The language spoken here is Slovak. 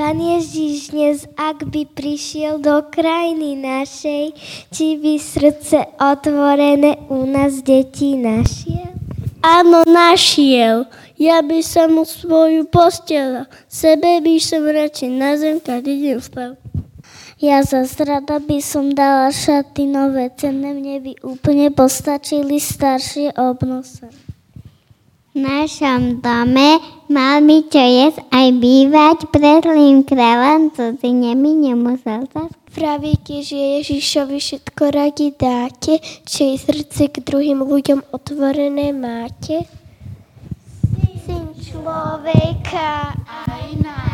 Pán Ježiš dnes, ak by prišiel do krajiny našej, či by srdce otvorené u nás detí našiel? Áno, našiel. Ja by som mu svoju posteľ, sebe by som radšej na zem každý deň spal. Ja zas rada by som dala šaty nové, cenné mne by úplne postačili staršie obnose. V našom dome mal by čo jesť aj bývať, pred zlým kráľom cudzine by nemusel zaspať. Pravíte, že Ježišovi všetko radi dáte, či srdce k druhým ľuďom otvorené máte? Syn človeka aj nás.